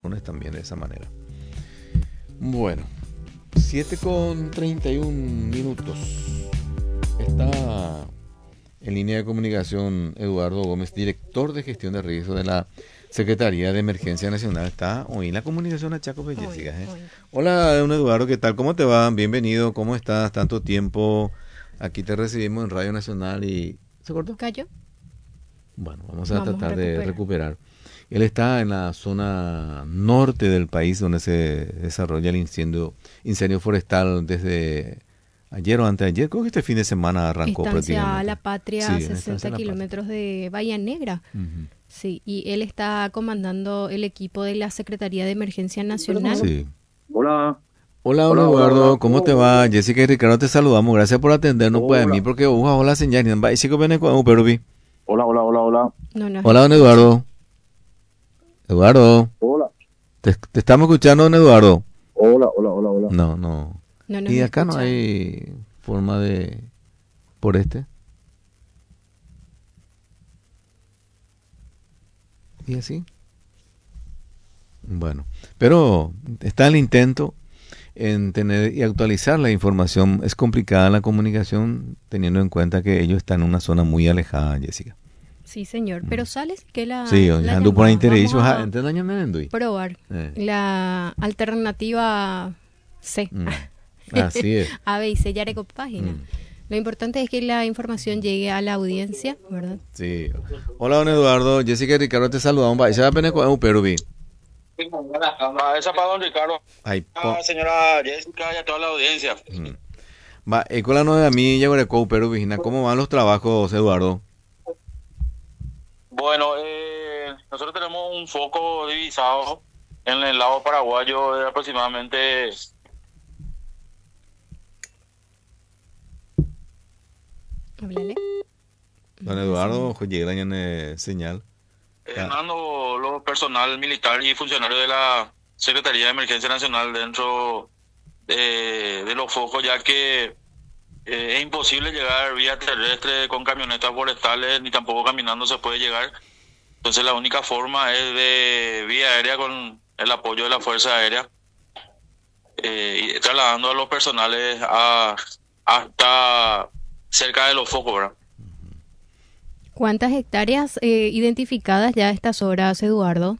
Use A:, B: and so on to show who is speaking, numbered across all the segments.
A: callejones también de esa manera. Bueno, 7:31. Está en línea de comunicación Eduardo Gómez, director de gestión de riesgo de la Secretaría de Emergencia Nacional. Está hoy en la comunicación a Chaco Jessica. Hola, don Eduardo, ¿qué tal? ¿Cómo te va? Bienvenido, ¿cómo estás? Tanto tiempo. Aquí te recibimos en Radio Nacional y... ¿Se cortó?
B: ¿Cayó?
A: Bueno, vamos a tratar de recuperar. Él está en la zona norte del país donde se desarrolla el incendio forestal desde ayer o anteayer. Creo que este fin de semana arrancó
B: prácticamente. La Patria, sí, 60 kilómetros de Bahía Negra. Uh-huh. Sí, y él está comandando el equipo de la Secretaría de Emergencia Nacional.
A: Sí.
C: Hola.
A: Hola, Eduardo, ¿cómo te va? Jessica y Ricardo te saludamos, gracias por atendernos. Pues a mí, porque hola señal,
C: Hola.
A: Hola, don Eduardo. Eduardo.
C: Hola.
A: Te estamos escuchando, don Eduardo.
C: Hola.
A: No. Y acá no hay forma de... por este. ¿Y así? Bueno, pero está el intento en tener y actualizar la información. Es complicada la comunicación teniendo en cuenta que ellos están en una zona muy alejada, Jessica.
B: Sí, señor, pero sales que la...
A: Sí,
B: la
A: por interés.
B: Probar la alternativa C.
A: Así es.
B: A, B y C, ya con página. Lo importante es que la información llegue a la audiencia, ¿verdad?
A: Sí. Hola, don Eduardo. Jessica y Ricardo te saludamos. Esa apenas con Peruví.
C: Esa para don Ricardo. Señora Jessica y a toda la audiencia.
A: Va, con de a mí, ya con Peruví. ¿Cómo van los trabajos, Eduardo?
C: Bueno, nosotros tenemos un foco divisado en el lado paraguayo de aproximadamente...
B: Háblale.
A: Don Eduardo, llega en señal.
C: Mando lo personal militar y funcionario de la Secretaría de Emergencia Nacional dentro de los focos, ya que es imposible llegar vía terrestre con camionetas forestales, ni tampoco caminando se puede llegar. Entonces la única forma es de vía aérea con el apoyo de la Fuerza Aérea, y trasladando a los personales hasta cerca de los focos, ¿verdad?
B: ¿Cuántas hectáreas identificadas ya a estas horas, Eduardo?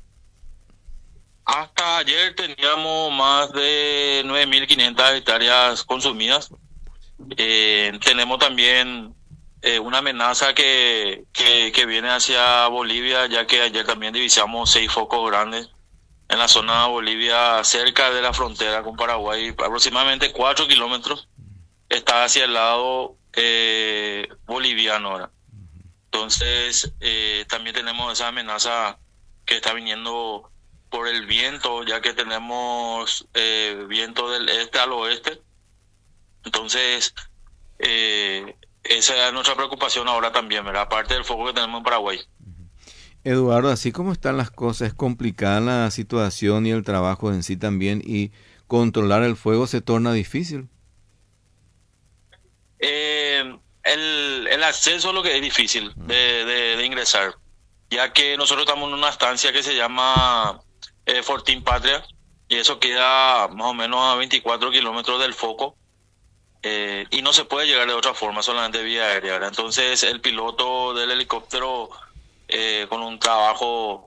C: Hasta ayer teníamos más de 9.500 hectáreas consumidas. Tenemos también una amenaza que viene hacia Bolivia, ya que ayer también divisamos 6 focos grandes en la zona de Bolivia, cerca de la frontera con Paraguay, aproximadamente 4 kilómetros. Está hacia el lado boliviano ahora. Entonces, también tenemos esa amenaza que está viniendo por el viento, ya que tenemos viento del este al oeste. Entonces, esa es nuestra preocupación ahora también, ¿verdad? Aparte del foco que tenemos en Paraguay.
A: Eduardo, así como están las cosas, es complicada la situación y el trabajo en sí también, y controlar el fuego se torna difícil.
C: El acceso es lo que es difícil de ingresar, ya que nosotros estamos en una estancia que se llama Fortín Patria, y eso queda más o menos a 24 kilómetros del foco, y no se puede llegar de otra forma, solamente vía aérea, ¿verdad? Entonces el piloto del helicóptero, con un trabajo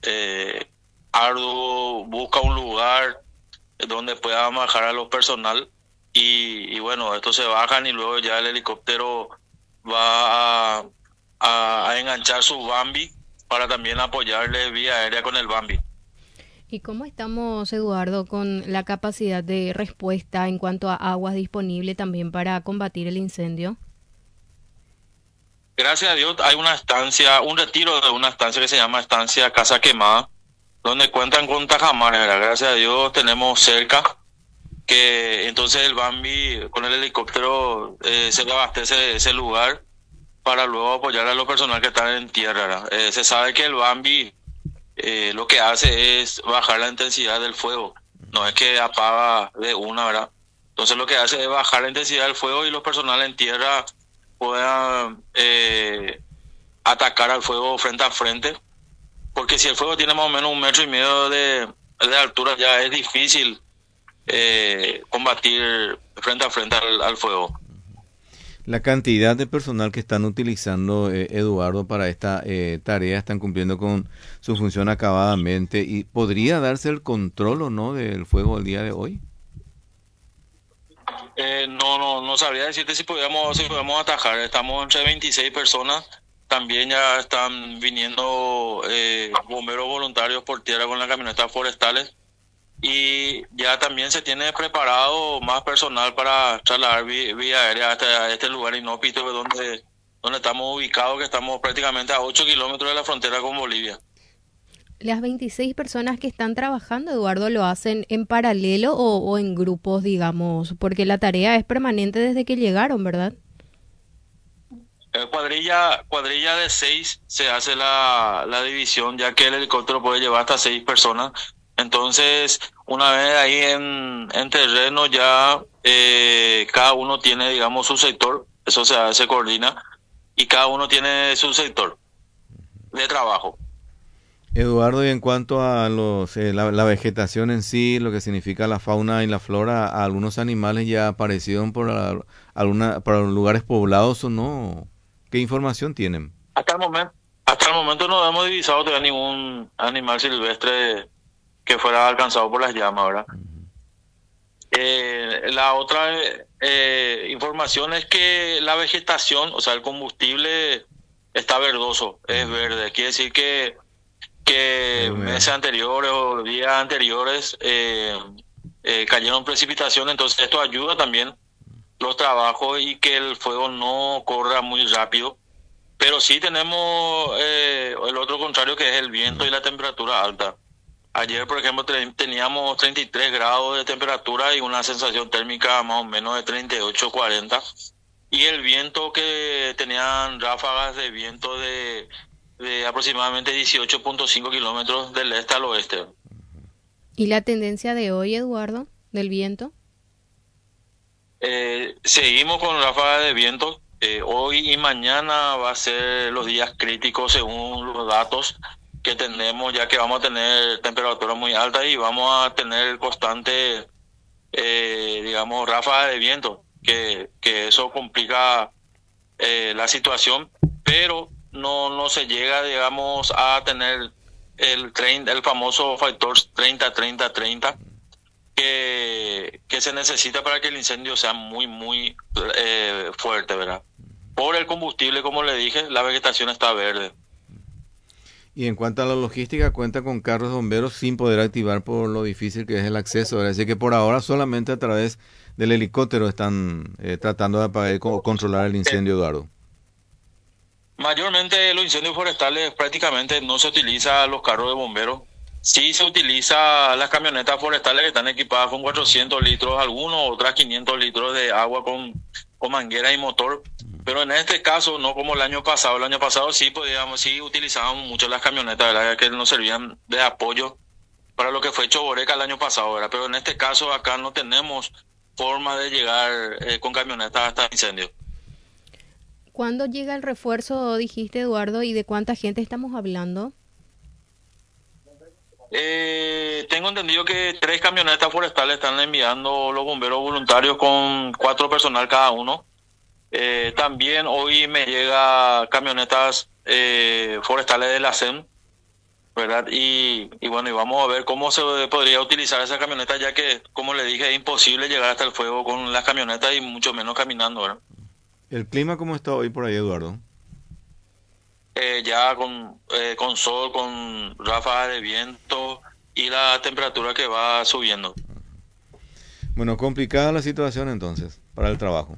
C: arduo, busca un lugar donde pueda bajar a los personal. Y bueno, estos se bajan y luego ya el helicóptero va a enganchar su Bambi para también apoyarle vía aérea con el Bambi.
B: ¿Y cómo estamos, Eduardo, con la capacidad de respuesta en cuanto a aguas disponibles también para combatir el incendio?
C: Gracias a Dios hay una estancia, un retiro de una estancia que se llama Estancia Casa Quemada, donde cuentan con tajamares, ¿verdad? Gracias a Dios tenemos cerca, que entonces el Bambi con el helicóptero se abastece de ese lugar para luego apoyar a los personal que están en tierra. Se sabe que el Bambi lo que hace es bajar la intensidad del fuego, no es que apaga de una, ¿verdad? Entonces lo que hace es bajar la intensidad del fuego y los personal en tierra puedan atacar al fuego frente a frente porque si el fuego tiene más o menos 1,5 metros de altura, ya es difícil combatir frente a frente al fuego.
A: La cantidad de personal que están utilizando, Eduardo, para esta tarea, están cumpliendo con su función acabadamente, y ¿podría darse el control o no del fuego el día de hoy?
C: No sabría decirte si podemos atajar. Estamos entre 26 personas. También ya están viniendo bomberos voluntarios por tierra con las camionetas forestales. Y ya también se tiene preparado más personal para trasladar vía aérea hasta este lugar inhóspito donde estamos ubicados, que estamos prácticamente a 8 kilómetros de la frontera con Bolivia.
B: ¿Las 26 personas que están trabajando, Eduardo, lo hacen en paralelo o en grupos, digamos? Porque la tarea es permanente desde que llegaron, ¿verdad?
C: Cuadrilla de 6 se hace la división, ya que el helicóptero puede llevar hasta 6 personas. Entonces, una vez ahí en terreno ya cada uno tiene, digamos, su sector. Eso se coordina y cada uno tiene su sector de trabajo.
A: Eduardo, y en cuanto a la vegetación en sí, lo que significa la fauna y la flora, ¿algunos animales ya aparecieron por lugares poblados o no? ¿Qué información tienen?
C: Hasta el momento no hemos divisado todavía ningún animal silvestre que fuera alcanzado por las llamas, ¿verdad? La otra información es que la vegetación, o sea, el combustible está verdoso, es verde. Quiere decir que meses anteriores o días anteriores cayeron precipitaciones, entonces esto ayuda también los trabajos y que el fuego no corra muy rápido. Pero sí tenemos el otro contrario, que es el viento y la temperatura alta. Ayer, por ejemplo, teníamos 33 grados de temperatura y una sensación térmica más o menos de 38, 40. Y el viento, que tenían ráfagas de viento de aproximadamente 18.5 kilómetros del este al oeste.
B: ¿Y la tendencia de hoy, Eduardo, del viento?
C: Seguimos con ráfagas de viento. Hoy y mañana va a ser los días críticos según los datos que tenemos, ya que vamos a tener temperaturas muy altas y vamos a tener constante, digamos, ráfagas de viento, que eso complica la situación, pero no se llega, digamos, a tener el famoso factor 30-30-30 que se necesita para que el incendio sea muy, muy fuerte, ¿verdad? Por el combustible, como le dije, la vegetación está verde.
A: Y en cuanto a la logística, cuenta con carros de bomberos sin poder activar por lo difícil que es el acceso, ¿verdad? Así que por ahora solamente a través del helicóptero están tratando de apagar, controlar el incendio, Eduardo.
C: Mayormente los incendios forestales prácticamente no se utiliza los carros de bomberos. Sí se utiliza las camionetas forestales que están equipadas con 400 litros, algunos otras 500 litros de agua con manguera y motor. Pero en este caso, no como el año pasado. El año pasado sí utilizábamos mucho las camionetas, ¿verdad? Que nos servían de apoyo para lo que fue Choboreca el año pasado, ¿verdad? Pero en este caso acá no tenemos forma de llegar con camionetas hasta el incendio.
B: ¿Cuándo llega el refuerzo, dijiste, Eduardo, y de cuánta gente estamos hablando?
C: Tengo entendido que 3 camionetas forestales están enviando los bomberos voluntarios con 4 personal cada uno. También hoy me llega camionetas forestales de la SEM, ¿verdad? Y bueno, y vamos a ver cómo se podría utilizar esa camioneta, ya que, como le dije, es imposible llegar hasta el fuego con las camionetas y mucho menos caminando, ¿verdad?
A: ¿El clima cómo está hoy por ahí, Eduardo?
C: Ya con sol, con ráfagas de viento y la temperatura que va subiendo.
A: Bueno, complicada la situación entonces para el trabajo.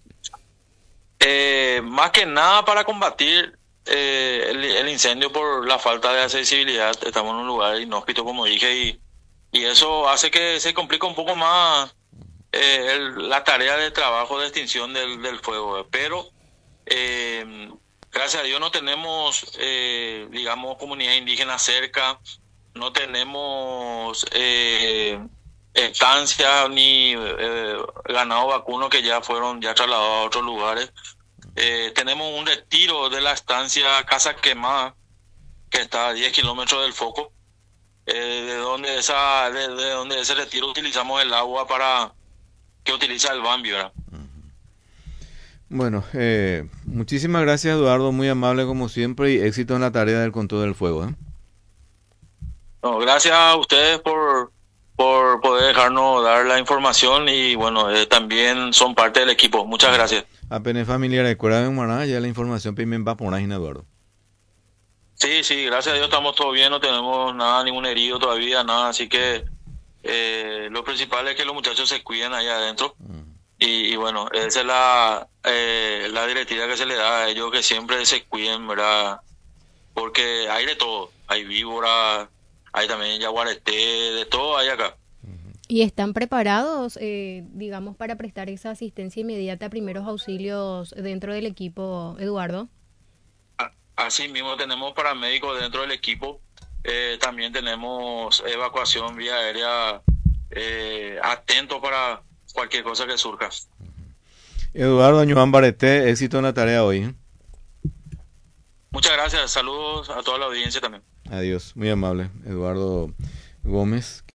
C: Más que nada para combatir el incendio por la falta de accesibilidad. Estamos en un lugar inhóspito, como dije, y eso hace que se complique un poco más la tarea de trabajo de extinción del fuego. Pero gracias a Dios no tenemos, digamos, comunidad indígena cerca, no tenemos estancias ni ganado vacuno que ya trasladados a otros lugares. Tenemos un retiro de la estancia Casa Quemada, que está a 10 kilómetros del foco, de donde de donde ese retiro utilizamos el agua para que utiliza el Bambi, ¿verdad?
A: Bueno, muchísimas gracias, Eduardo, muy amable como siempre y éxito en la tarea del control del fuego, ¿eh?
C: No, gracias a ustedes por poder dejarnos dar la información y bueno, también son parte del equipo. Muchas gracias.
A: Apenas familiar de Cuera de Humaná, ya la información primero va por una Eduardo.
C: Sí, gracias a Dios estamos todos bien, no tenemos nada, ningún herido todavía, nada, así que lo principal es que los muchachos se cuiden ahí adentro y bueno, esa es la directiva que se le da a ellos, que siempre se cuiden, ¿verdad? Porque hay de todo, hay víboras, hay también yaguareté, de todo hay acá.
B: ¿Y están preparados, digamos, para prestar esa asistencia inmediata a primeros auxilios dentro del equipo, Eduardo?
C: Así mismo tenemos paramédicos dentro del equipo, también tenemos evacuación vía aérea, atento para cualquier cosa que surja.
A: Eduardo Añuán Bareté, éxito en la tarea hoy, ¿eh?
C: Muchas gracias, saludos a toda la audiencia también.
A: Adiós, muy amable, Eduardo Gómez.